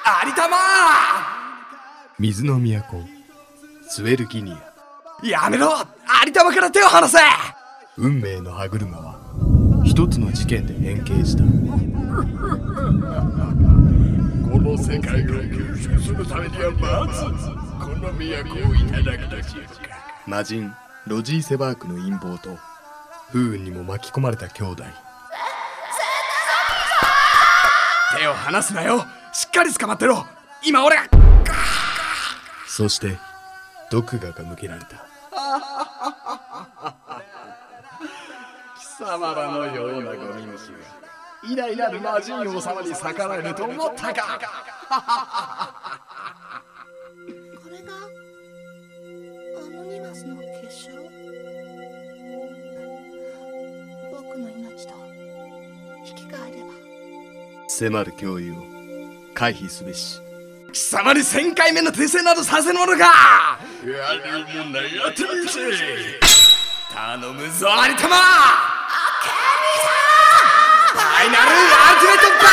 有玉水の都スウェルギニア。 やめろ、有玉から手を離せ。 運命の歯車は一つの事件で変形した。 この世界を吸収するためにはまずこの都をいただくとしようか。 魔人ロジー・セバークの陰謀と不運にも巻き込まれた兄弟。 手を離すなよ、しっかり捕まってろ。今俺が。 そして毒牙が向けられた。 貴様らのようなゴミ虫が偉大なる魔人王様に逆らえると思ったか。 これがアノニマスの結晶。僕の命と引き換えれば。 迫る脅威を回避すべし。 貴様に1000回目の訂正などさせぬものか。 やるもんなやってみせ。 頼むぞ有玉。ファイナルアルティメット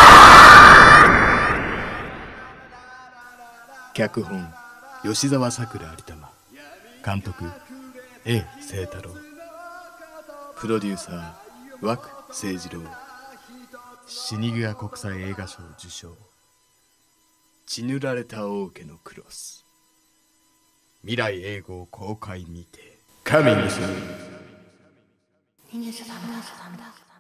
バース。 脚本吉沢さくら有玉、監督 A 清太郎、プロデューサー涌誠二郎、シニグア国際映画賞受賞、血塗られた王家のクロス。未来永劫公開にてカミングス。 逃げちゃダメだ。